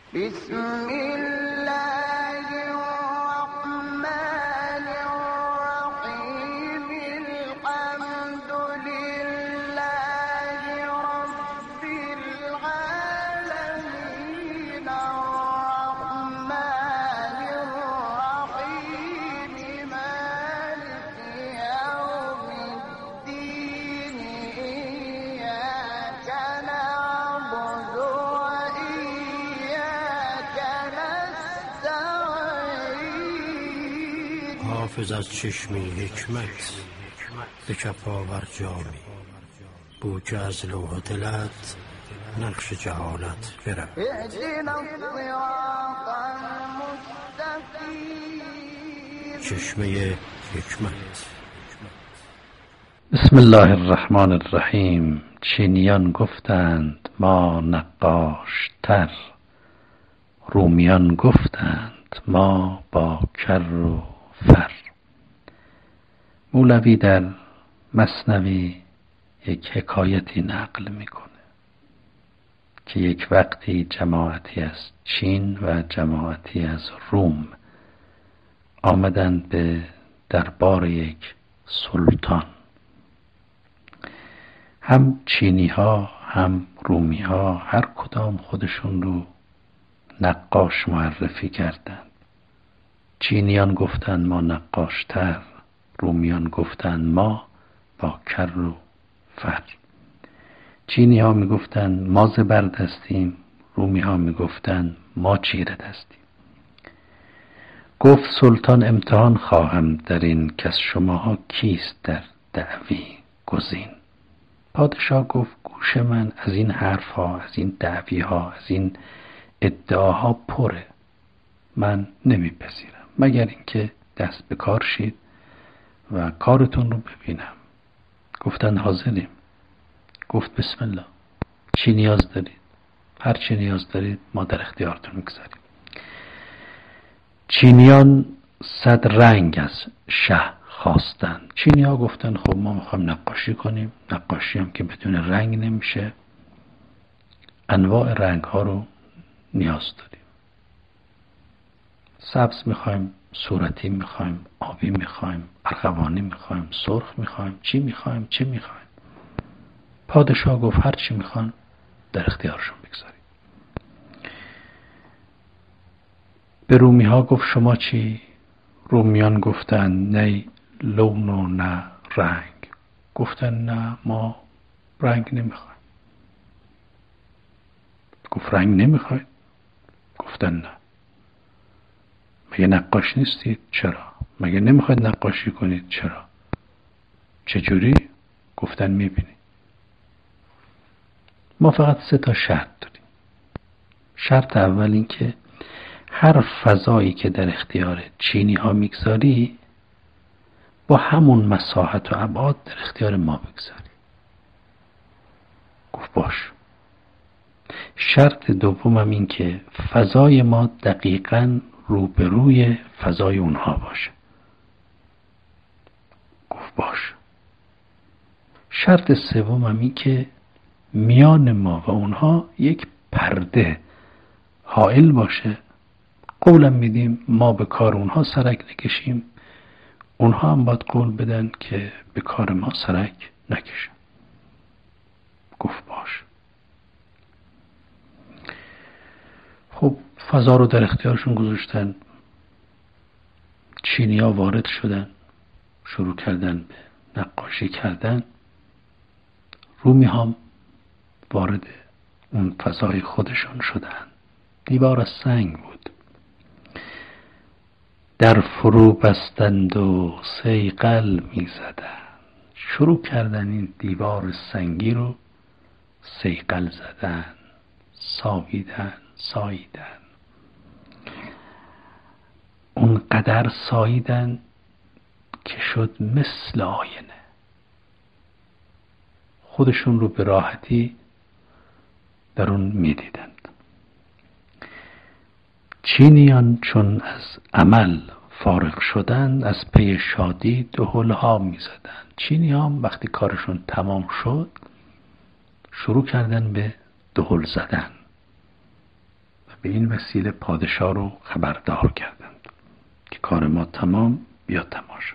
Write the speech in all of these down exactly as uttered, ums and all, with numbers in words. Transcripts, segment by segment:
بسم الله الرحمن الرحيم الحمد لله رب العالمين الرحمن الرحيم مالك يوم الدين إياك نعبد وإياك نستعين حافظ از چشمی حکمت به کف آور جامی بو که از لوح دلت نقش جهالت برم. اهدنا الصراط المستقیم. چشمه حکمت. بسم الله الرحمن الرحیم. چینیان گفتند ما نقاش تر، رومیان گفتند ما با کر و فر. مولوی در مثنوی یک حکایتی نقل میکنه که یک وقتی جماعتی از چین و جماعتی از روم آمدند به دربار یک سلطان. هم چینی ها هم رومی ها هر کدام خودشون رو نقاش معرفی کردند. چینیان گفتند ما نقاشتر، رومیان گفتند ما با کر و فر. چینی ها می گفتند ما زبردستیم، رومی ها می گفتند ما چیره دستیم. گفت سلطان امتحان خواهم در این که از شماها کیست در دعوی گزین. پادشاه گفت گوش من از این حرف ها، از این دعوی ها، از این ادعاها پره، من نمیپذیرم مگر اینکه دست به کار شید و کارتون رو ببینم. گفتن حاضریم. گفت بسم الله، چی نیاز دارید؟ هر چی نیاز دارید ما در اختیارتون میگذاریم. چینیان صد رنگ از شه خواستن. چینی ها گفتن خب ما میخوایم نقاشی کنیم، نقاشی هم که بدون رنگ نمیشه، انواع رنگ ها رو نیاز داریم. سبز میخوایم، صورتی میخوایم، آبی میخوایم، ارغوانی میخوایم، سرخ میخوایم، چی میخوایم چی میخوایم. پادشاه گفت هر چی میخوان در اختیارشون بگذارید. به رومی ها گفت شما چی؟ رومیان گفتن نه لون و نه رنگ. گفتن نه ما رنگ نمیخوایم. گفت رنگ نمیخواید؟ گفتن نه. مگه نقاش نیستید؟ چرا؟ مگه نمیخواید نقاشی کنید؟ چرا؟ چجوری؟ گفتن میبینید ما فقط سه تا شرط داریم. شرط اول این که هر فضایی که در اختیار چینی ها میگذاری با همون مساحت و ابعاد در اختیار ما بگذاری. گفت باش. شرط دومم این که فضای ما دقیقاً روبروی فضای اونها باشه. گفت باش. شرط سومم این که میان ما و اونها یک پرده حائل باشه. قولم میدیم ما به کار اونها سرک نکشیم، اونها هم باید قول بدن که به کار ما سرک نکشن. گفت باش. خب فضا رو در اختیارشون گذاشتن. چینی ها وارد شدن، شروع کردن به نقاشی کردن. رومی هم وارد اون فضای خودشون شدن. دیوار از سنگ بود. در فرو بستند و صیقل می زدن. شروع کردن این دیوار سنگی رو صیقل زدن، ساییدن ساییدن. اون قدر ساییدن که شد مثل آینه. خودشون رو به راحتی در اون می دیدند. چینیان چون از عمل فارغ شدند از پی شادی دهل‌ها می زدند. چینی هم وقتی کارشون تمام شد شروع کردن به دهل زدن. به این وسیله پادشاه رو خبردار کردند که کار ما تمام، بیا تماشا.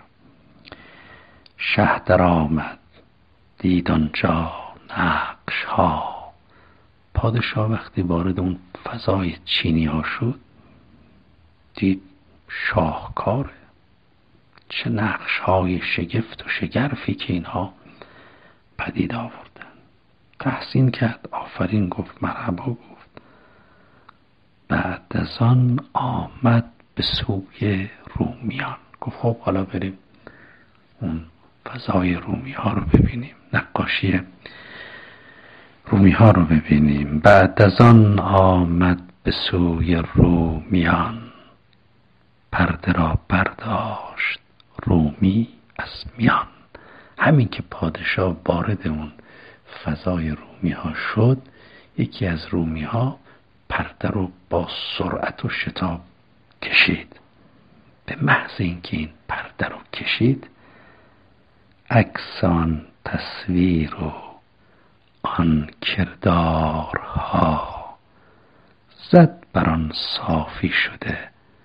شه در آمد دید آنجا نقش ها. پادشاه وقتی وارد اون فضای چینی ها شد دید شاهکاره، چه نقش های شگفت و شگرفی که اینها پدید آوردن. تحسین کرد، آفرین گفت، مرحبا گفت. بعد از آن آمد به سوی رومیان. گفت خب حالا بریم اون فضای رومی ها رو ببینیم، نقاشی رومی ها رو ببینیم. بعد از آن آمد به سوی رومیان، پرده را برداشت رومی از میان. همین که پادشاه وارد اون فضای رومی ها شد، یکی از رومی ها پرده رو با سرعت و شتاب کشید. به محض اینکه این پرده رو کشید، عکس آن تصویر و آن کردارها زد بر آن صافی شده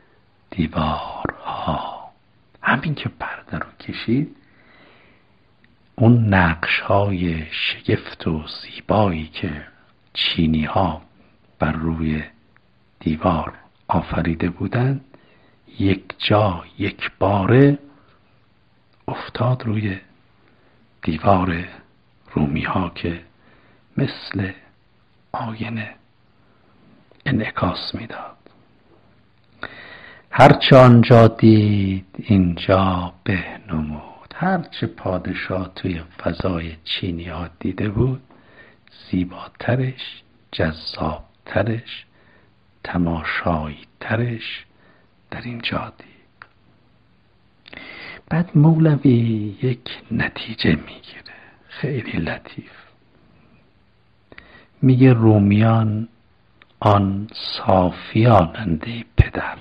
دیوارها. همین که پرده رو کشید، اون نقش های شگفت و زیبایی که چینی ها بر روی دیوار آفریده بودند، یک جا یک باره افتاد روی دیوار رومی ها که مثل آینه انعکاس میداد. هرچه آنجا دید اینجا به نمود. هرچه پادشاه توی فضای چینی ها دیده بود، زیباترش، جذابترش، تماشایی ترش در اینجا دید. بعد مولوی یک نتیجه میگیره خیلی لطیف. میگه رومیان آن صافیانند ای پدر.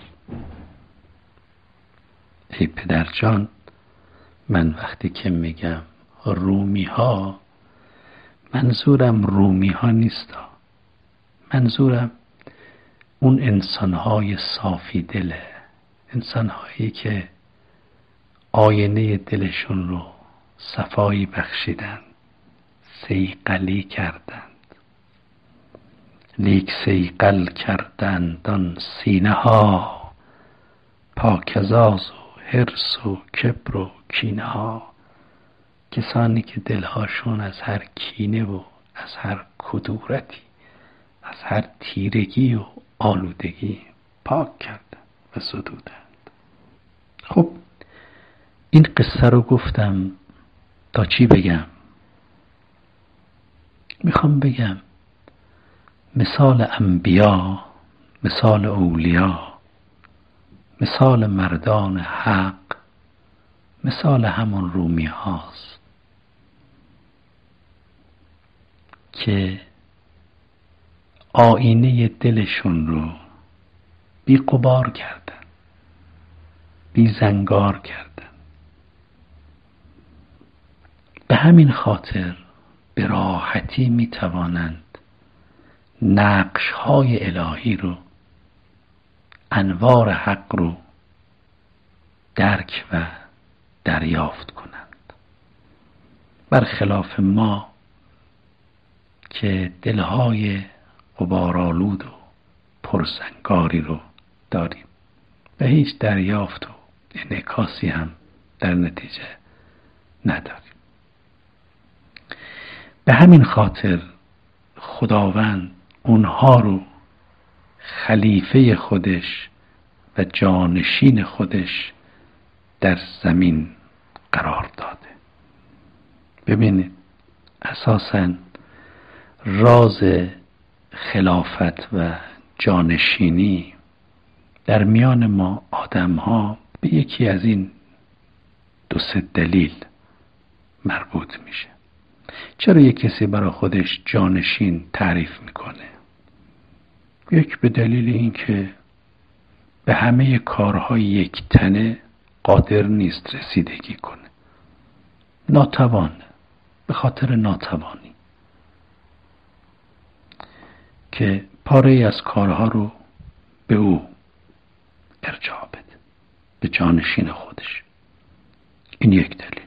ای پدر جان، من وقتی که میگم رومی ها، منظورم رومی ها نیست، منظورم اون انسان های صافی دله، انسان هایی که آینه دلشون رو صفایی بخشیدند، صیقلی کردند. لیک صیقل کردند آن سینه ها، پاک از آز و حرص و کبر و کینه ها. کسانی که دلهاشون از هر کینه و از هر کدورتی، از هر تیرگی و آلودگی پاک کردند و زدودند. خب این قصه رو گفتم تا چی بگم؟ میخوام بگم مثال انبیا، مثال اولیا، مثال مردان حق، مثال همون رومی هاست که آینه دلشون رو بی غبار کردن، بی زنگار کردن. به همین خاطر به راحتی می توانند نقش های الهی رو، انوار حق رو درک و دریافت کنند، برخلاف ما که دلهای غبارآلود و پرزنگاری رو داریم و هیچ دریافت و انعکاسی هم در نتیجه نداریم. به همین خاطر خداوند اونها رو خلیفه خودش و جانشین خودش در زمین قرار داده. ببینید اساساً راز خلافت و جانشینی در میان ما آدم ها به یکی از این دو سه دلیل مربوط میشه. چرا یک کسی برای خودش جانشین تعریف میکنه؟ یک به دلیل اینکه به همه کارهای یک تنه قادر نیست رسیدگی کنه، ناتوانه، به خاطر ناتوانی که پاره از کارها رو به او ارجاع بده، به جانشین خودش. این یک دلیل.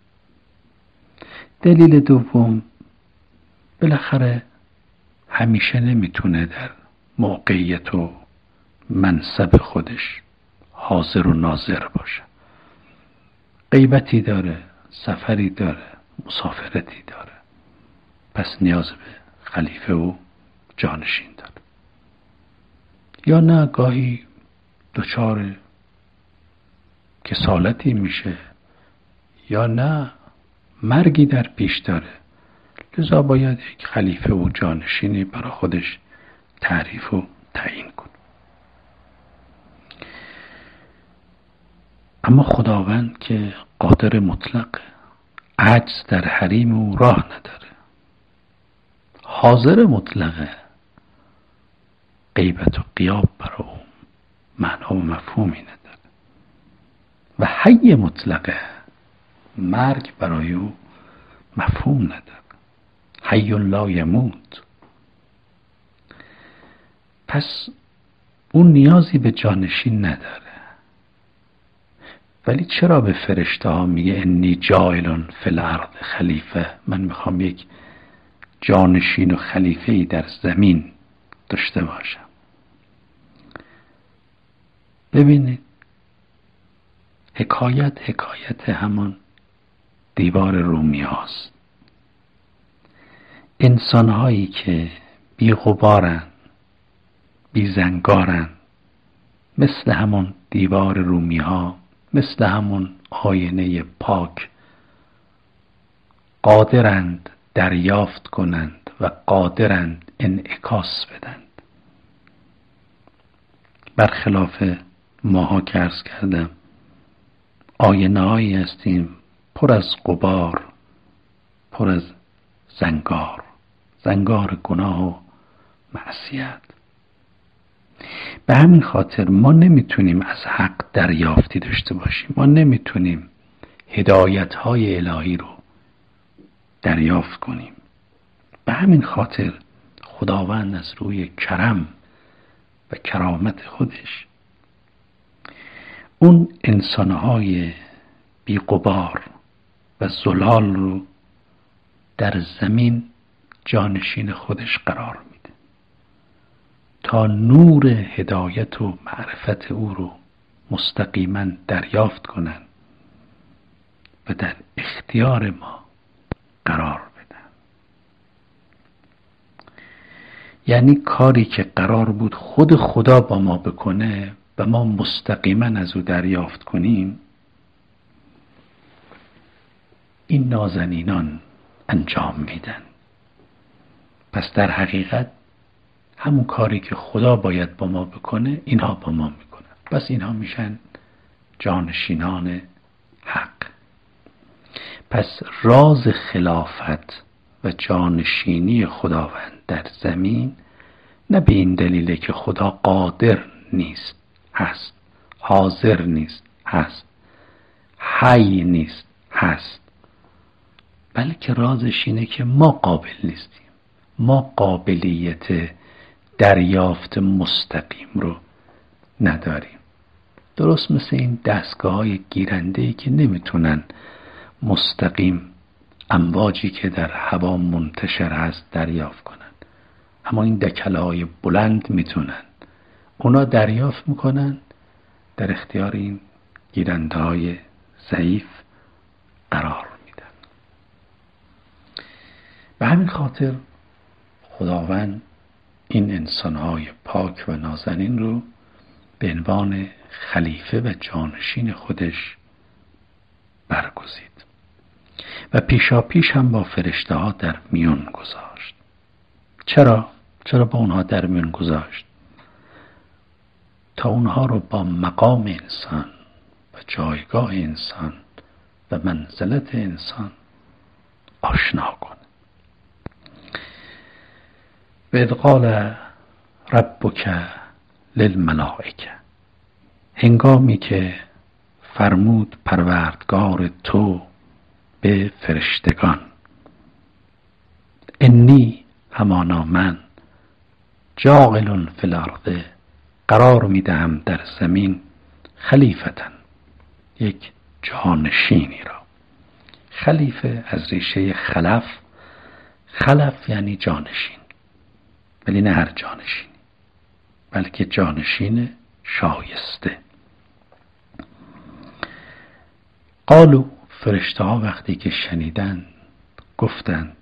دلیل دوم، بالاخره همیشه نمیتونه در موقعیت و منصب خودش حاضر و ناظر باشه. غیبتی داره، سفری داره، مسافرتی داره، پس نیاز به خلیفه و جانشین داره. یا نه گاهی دچار کسالتی میشه، یا نه مرگی در پیش داره، لذا باید یک خلیفه و جانشینی برای خودش تعریف و تعیین کنه. اما خداوند که قادر مطلق، عجز در حریم او راه نداره، حاضر مطلقه، غیبت و غیاب برای او معنا و مفهومی نداره، و حی مطلقه، مرگ برای او مفهوم نداره. حی لا یموت. پس اون نیازی به جانشین نداره. ولی چرا به فرشته ها میگه انی جاعل فی الارض خلیفه؟ من میخوام یک جانشین و خلیفه‌ای در زمین داشته باشم. ببینید، حکایت حکایت همان دیوار رومی هاست. انسان هایی که بی غبارن، بی زنگارن، مثل همون دیوار رومی ها، مثل همون آینه پاک، قادرند دریافت کنند و قادرند انعکاس بدند. برخلاف ماها که عرض کردم آینه هایی هستیم پر از غبار، پر از زنگار، زنگار گناه و معصیت. به همین خاطر ما نمیتونیم از حق دریافتی داشته باشیم، ما نمیتونیم هدایت های الهی رو دریافت کنیم. به همین خاطر خداوند از روی کرم و کرامت خودش اون انسانهای بی غبار و زلال رو در زمین جانشین خودش قرار میده تا نور هدایت و معرفت او رو مستقیما دریافت کنن و در اختیار ما قرار بدن. یعنی کاری که قرار بود خود خدا با ما بکنه و ما مستقیما از او دریافت کنیم، این نازنینان انجام میدن. پس در حقیقت همون کاری که خدا باید با ما بکنه اینها با ما میکنن. پس اینها میشن جانشینان حق. پس راز خلافت و جانشینی خداوند در زمین نه به این دلیله که خدا قادر نیست، هست، حاضر نیست، هست، حی نیست، هست، بلکه رازش اینه که ما قابل نیستیم. ما قابلیت دریافت مستقیم رو نداریم. درست مثل این دستگاه های گیرنده‌ای که نمیتونن مستقیم امواجی که در هوا منتشر هست دریافت کنن، اما این دکله های بلند میتونن. اونا دریافت میکنن، در اختیار این گیرنده های ضعیف قرار میدن. به همین خاطر خداوند این انسانهای پاک و نازنین رو به عنوان خلیفه و جانشین خودش برگزید و پیشا پیش هم با فرشته ها در میون گذاشت. چرا؟ چرا با اونها در میون گذاشت؟ تا اونها رو با مقام انسان و جایگاه انسان و منزلت انسان آشنا کنه. و اذ قال ربک للملائکه، هنگامی که فرمود پروردگار تو به فرشتگان، انی همانا من جاعل فی الارض قرار میدهم در زمین خلیفتن، یک جانشینی را. خلیفه از ریشه خلف، خلف یعنی جانشین، ولی نه هر جانشینی، بلکه جانشین شایسته. قالو، فرشته ها وقتی که شنیدن گفتند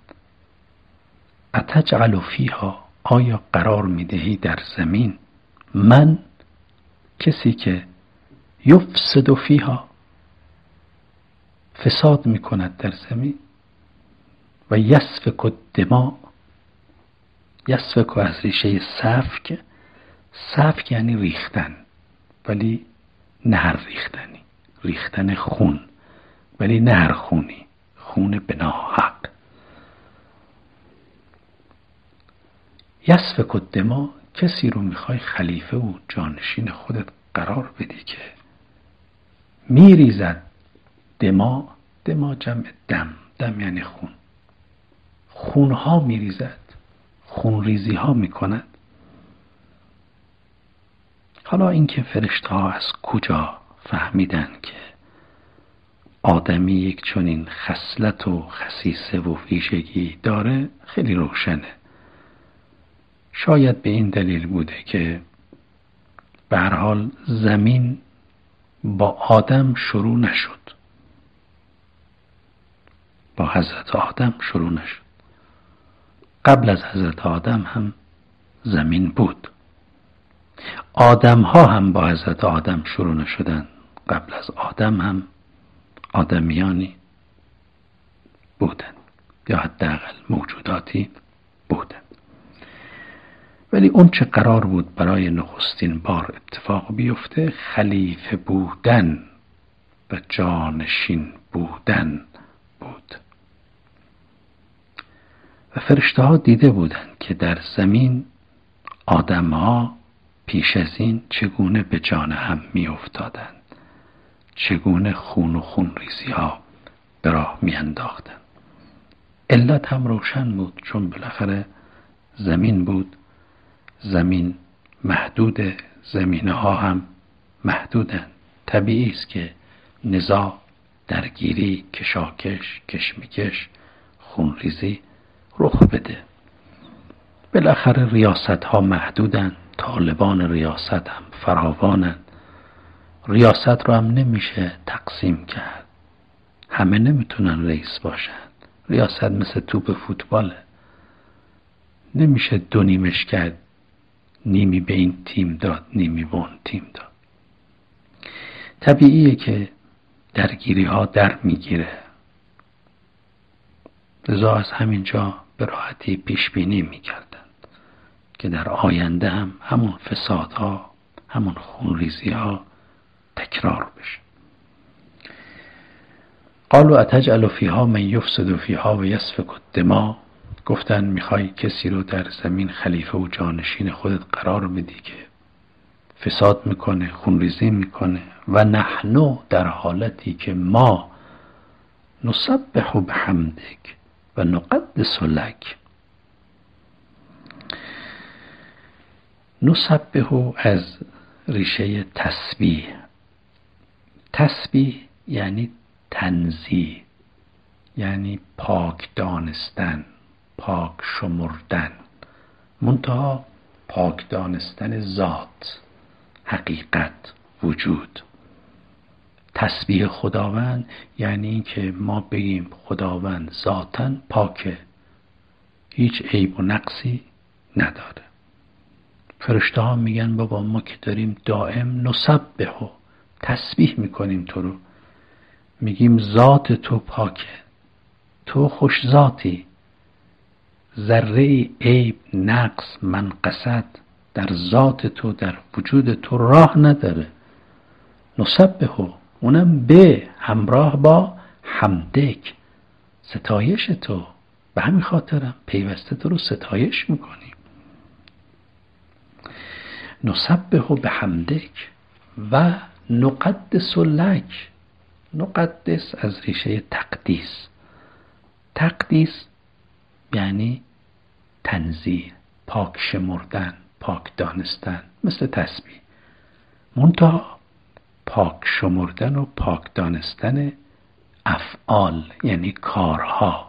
اتجعل فیها، آیا قرار میدهی در زمین من، کسی که یفسد فیها، فساد میکند در زمین، و یسفک الدماء، یسفک از ریشه سفک، سفک یعنی ریختن، ولی نه هر ریختنی، ریختن خون، ولی نه هر خونی، خون به ناحق. یسفک الدماء، کسی رو میخوای خلیفه و جانشین خودت قرار بدی که میریزد دما، دما جمع دم، دم یعنی خون، خونها میریزد، خون ریزی ها میکند. حالا اینکه فرشته ها از کجا فهمیدن که آدمی یک چنین خصلت و خصیصه و ویژگی داره خیلی روشنه. شاید به این دلیل بوده که به هر حال زمین با آدم شروع نشد، با حضرت آدم شروع نشد، قبل از حضرت آدم هم زمین بود. آدم ها هم با حضرت آدم شروع نشدن، قبل از آدم هم آدمیانی بودن، یا حداقل موجوداتی بودن. ولی اون چه قرار بود برای نخستین بار اتفاق بیفته، خلیفه بودن و جانشین بودن بود. و فرشته ها دیده بودند که در زمین آدم ها پیش از این چگونه به جان هم می افتادند، چگونه خون و خون ریزی ها به راه می انداختند. علت هم روشن بود، چون بالاخره زمین بود، زمین محدوده، زمینه ها هم محدودن. طبیعی است که نزاع، درگیری، کشاکش، کشمکش، خونریزی رخ بده. بالاخره ریاست ها محدودن، طالبان ریاست هم فراوانن. ریاست رو هم نمیشه تقسیم کرد، همه نمیتونن رئیس باشن. ریاست مثل توپ فوتباله، نمیشه دو نیمش کرد، نیمی به این تیم داد، نیمی به اون تیم داد. طبیعیه که درگیری ها در میگیره. لذا از همینجا به راحتی پیش بینی میکردند که در آینده هم همون فسادها، همون خونریزی ها تکرار بشه. قالوا اتجعل فیها من یفسد فیها و یسفک الدماء، گفتن میخوای کسی رو در زمین خلیفه و جانشین خودت قرار بدی که فساد میکنه، خونریزی میکنه. و نحنو، در حالتی که ما نسبح بحمدک و نقدس لک. نسبح از ریشه تسبیح، تسبیح یعنی تنزیه، یعنی پاک دانستن، پاک شمردن، منتها پاک دانستن ذات، حقیقت، وجود. تسبیح خداوند یعنی این که ما بگیم خداوند ذاتاً پاکه، هیچ عیب و نقصی نداره. فرشته ها میگن بابا ما که داریم دائم نسبح، تسبیح میکنیم تو رو، میگیم ذات تو پاکه، تو خوش ذاتی، ذره عیب، نقص، منقصت در ذات تو، در وجود تو راه نداره. نسبح، اونم به همراه با حمدک، ستایش تو. به همین خاطرم پیوسته تو رو ستایش میکنیم. نسبح بحمدک و نقدس لک. نقدس از ریشه تقدیس، تقدیس یعنی تنزیه، پاک شمردن، پاک دانستن، مثل تسبیح. منتها پاک شمردن و پاک دانستن افعال، یعنی کارها.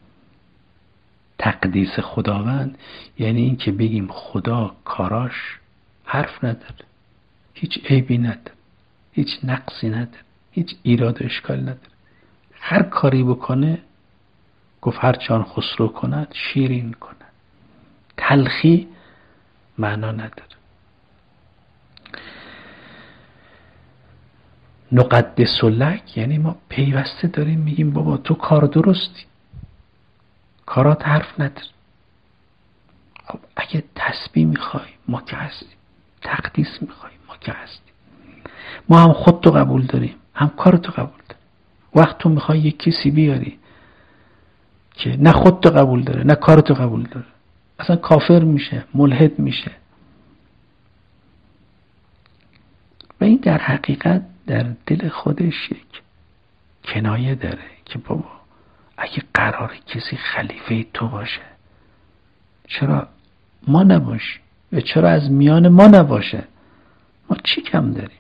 تقدیس خداوند یعنی این که بگیم خدا کاراش حرف نداره، هیچ عیبی نداره، هیچ نقصی نداره، هیچ ایراد و اشکال نداره. هر کاری بکنه، گفت هر چان خسرو کند شیرین کند. تلخی معنا نداره. نقدس لک یعنی ما پیوسته داریم میگیم بابا تو کار درستی، کارات حرف نداره. خب اگه تسبیح میخوای ما که هستیم، تقدیس میخوای ما که هستیم. ما هم خود تو قبول داریم، هم کار تو قبول داریم. وقت تو میخوای یک کسی بیاری که نه خود تو قبول داره نه کار تو قبول داره، اصلا کافر میشه، ملحد میشه. و این در حقیقت در دل خودش یک کنایه داره که بابا اگه قراره کسی خلیفه تو باشه، چرا ما نباشیم؟ و چرا از میان ما نباشه؟ ما چی کم داریم؟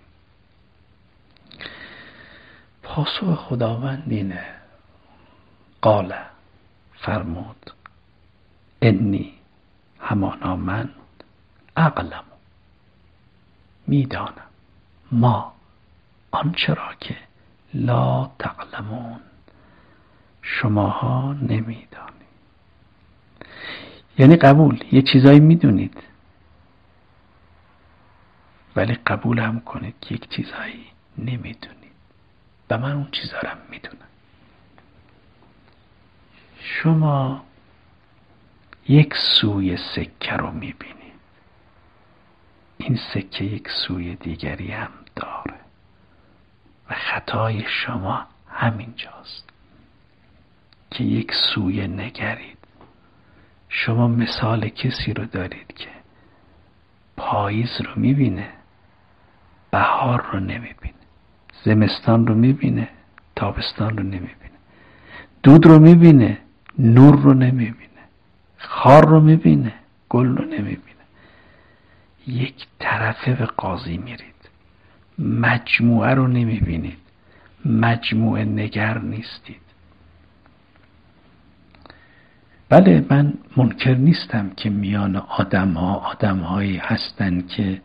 پاسخ خداوند اینه. قال، فرمود، انی، همانا من، اعلم، میدانم، ما آنچه را که لا تعلمون، شماها نمیدانید. یعنی قبول، یه چیزایی میدونید ولی قبول هم کنید که یک چیزایی نمیدونید و من اون چیزا رو میدونم. شما یک سوی سکه رو میبینید، این سکه یک سوی دیگری هم داره و خطای شما همینجاست که یک سوی نگرید. شما مثال کسی رو دارید که پاییز رو میبینه، بهار رو نمیبینه، زمستان رو میبینه، تابستان رو نمیبینه، دود رو میبینه، نور رو نمیبینه، خار رو میبینه، گل رو نمیبینه. یک طرفه به قاضی میرید، مجموعه رو نمیبینید، مجموعه نگر نیستید. بله، من منکر نیستم که میان آدم ها آدم هایی هستن که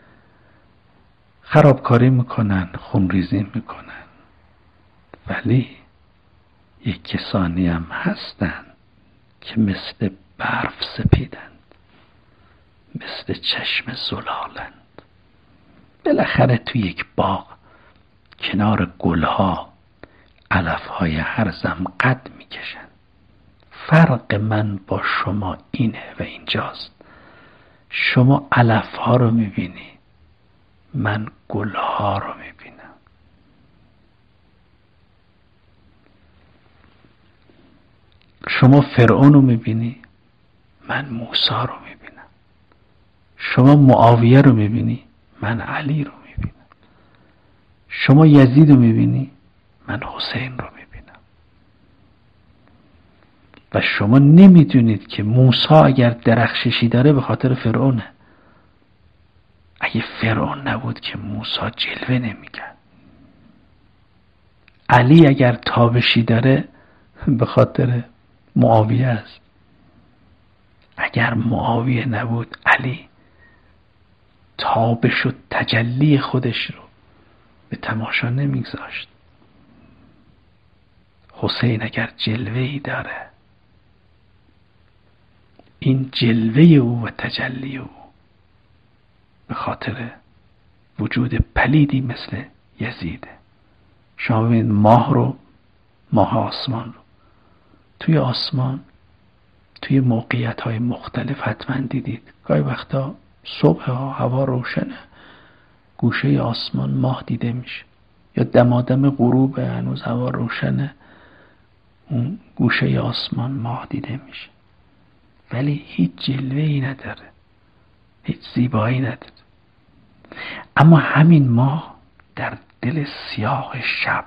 خرابکاری میکنن، خونریزی میکنن، ولی یک کسانی هم هستن که مثل برف سپیدند، مثل چشم زلالند. بالاخره تو یک باغ کنار گلها علفهای هرزم قد میکشن. فرق من با شما اینه و اینجاست. شما علفها رو میبینی، من گلها رو میبینم. شما فرعون رو میبینی، من موسی رو میبینم. شما معاویه رو میبینی، من علی رو میبینم. شما یزید رو میبینی، من حسین رو میبینم. و شما نمیدونید که موسی اگر درخششی داره به خاطر فرعونه. اگه فرعون نبود که موسی جلوه نمیکرد. علی اگر تابشی داره به خاطر معاویه است. اگر معاویه نبود علی تابش و تجلی خودش رو به تماشا نمیگذاشت. حسین اگر جلوه‌ای داره، این جلوه او و تجلی او به خاطر وجود پلیدی مثل یزیده. شما ببینید ماه رو، ماه آسمان رو توی آسمان توی موقعیت های مختلف حتما دیدید. گاهی وقتا صبح ها هوا روشنه، گوشه آسمان ماه دیده میشه، یا دمادم غروب هنوز هوا روشنه، اون گوشه آسمان ماه دیده میشه، ولی هیچ جلوه‌ای نداره، هیچ زیبایی نداره. اما همین ماه در دل سیاه شب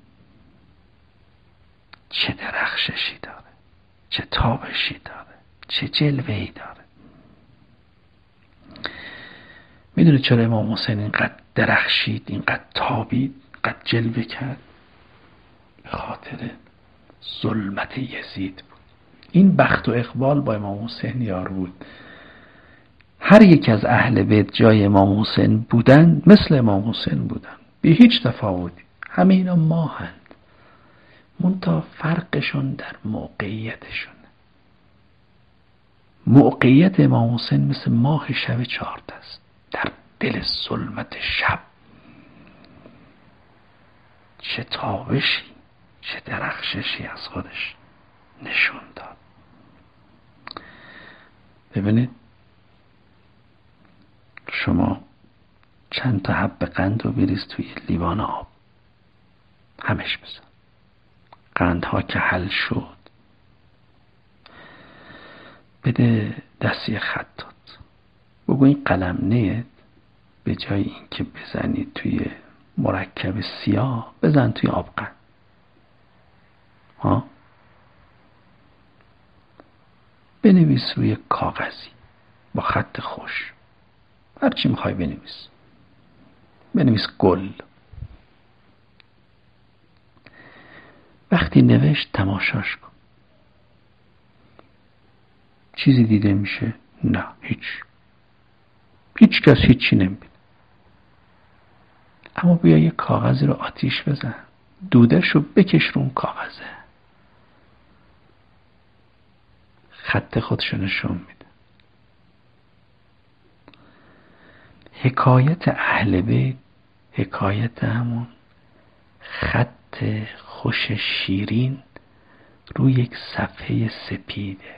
چه درخششی داره، چه تابشی داره، چه جلوه‌ای داره. میدونید چرا امام حسین اینقدر درخشید، اینقدر تابید، اینقدر جلوه کرد؟ به خاطر ظلمت یزید بود. این بخت و اقبال با امام حسین یار بود. هر یک از اهل بیت جای امام حسین بودن مثل امام حسین بودن، بی هیچ تفاوتی. همه اینا ماهند، منتها فرقشون در موقعیتشون. موقعیت امام حسین مثل ماه شب چهارده است، در دل ظلمت شب چه تابشی، چه درخششی از خودش نشون داد. ببینید شما چند تا حب قند رو بریز توی لیوان آب، همش بزن. قندها که حل شد بده دستی خطات، بگو این قلم نیت به جای این که بزنی توی مرکب سیاه بزن توی آبقند. ها بنویس روی کاغذی با خط خوش، هرچی میخوای بنویس. بنویس گل. وقتی نوشت تماشاش کن. چیزی دیده میشه؟ نه، هیچ هیچ کس هیچی نمیبینه. اما بیا یه کاغذی رو آتیش بزن، دودش رو بکش رو اون کاغذه، خط خودشو نشون میده. حکایت اهل بیت حکایت همون خط خوش شیرین روی یک صفحه سپیده.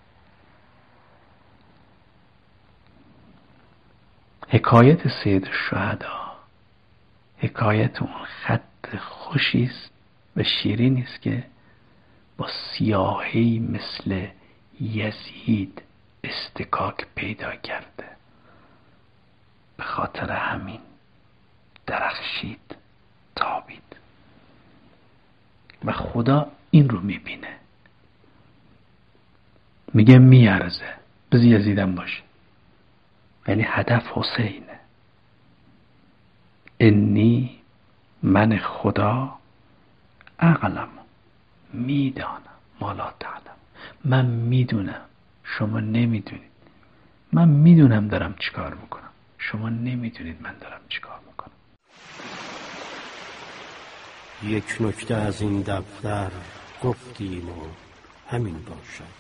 حکایت سید الشهدا حکایت اون خط خوشی است و شیرینی است که با سیاهی مثل یزید استکاک پیدا کرده. به خاطر همین درخشید، تابید و خدا این رو میبینه، میگه میارزه بذار یزیدم باشه، یعنی هدف حسینه. انی من خدا اعلم، میدانم ما لا تعلم، من میدونم شما نمیدونید، من میدونم دارم چیکار میکنم شما نمیدونید من دارم چیکار میکنم. یک نکته از این دفتر گفتیم و همین باشد.